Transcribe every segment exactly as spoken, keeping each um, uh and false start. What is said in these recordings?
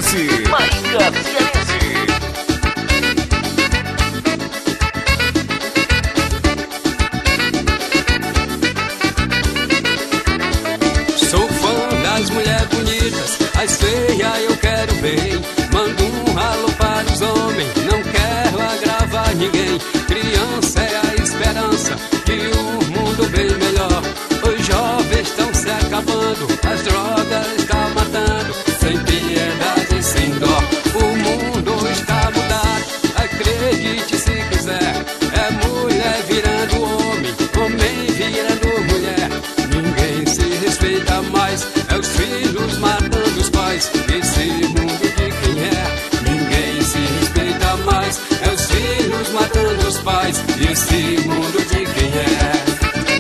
Cearense. Maíra Cearense. Sou fã das mulheres bonitas, as feias eu quero bem. Mando um alô para os homens, não quero agravar ninguém. Criança é a esperança de um mundo bem melhor. Os jovens estão se acabando, as drogas estão matando, sem piedade, sem dó. O mundo está mudado, acredite se quiser. É mulher virando homem, homem virando mulher. Ninguém se respeita mais, é os filhos matando os pais. Esse mundo de quem é? Ninguém se respeita mais, é os filhos matando os pais. Esse mundo de quem é?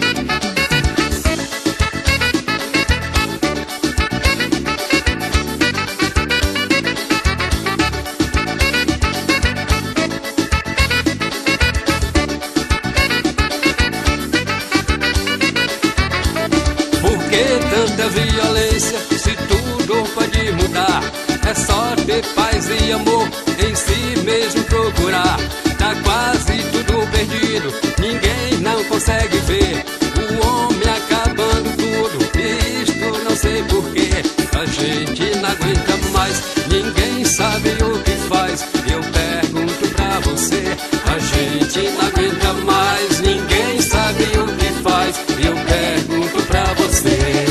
Tanta violência, se tudo pode mudar. É só ter paz e amor, em si mesmo procurar. Tá quase tudo perdido, ninguém não consegue ver. O homem acabando tudo, e isto não sei porquê. A gente não aguenta mais, ninguém sabe o que faz. Eu pergunto pra você, a gente não aguenta mais, ninguém sabe o que faz. Eu pergunto pra você.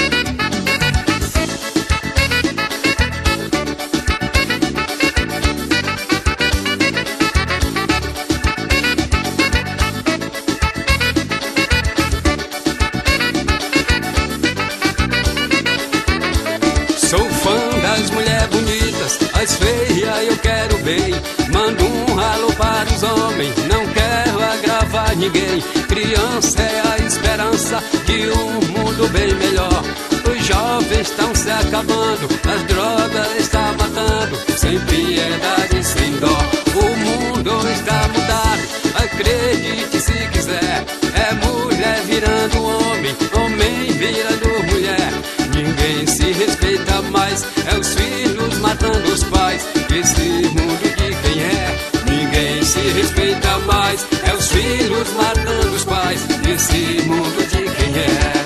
Sou fã das mulheres bonitas, as feias eu quero bem. Mando um alô para os homens, não quero agravar ninguém. Criança é a esperança de um mundo bem melhor. Os jovens estão se acabando, as drogas estão matando, sem piedade, sem dó. O mundo está mudado, acredite se quiser. É mulher virando homem, homem virando mulher. Ninguém se respeita mais, é os filhos matando os pais. Esse mundo de quem é? Ninguém se respeita mais, é os filhos matando os pais. Esse mundo de quem é?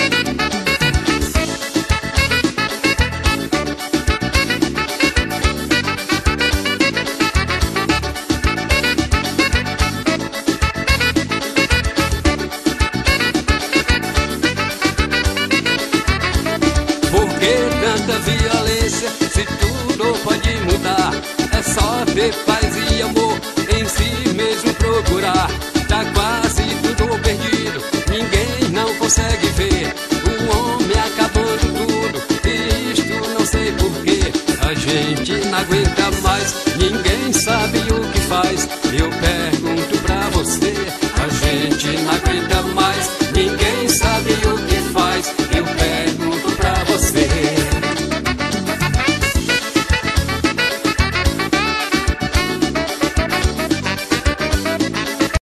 Tanta violência, se tudo pode mudar. É só ter paz e amor, em si mesmo procurar. Tá quase tudo perdido, ninguém não consegue ver. O homem acabando tudo, e isto não sei porquê. A gente não aguenta mais, ninguém sabe o que faz. Eu perco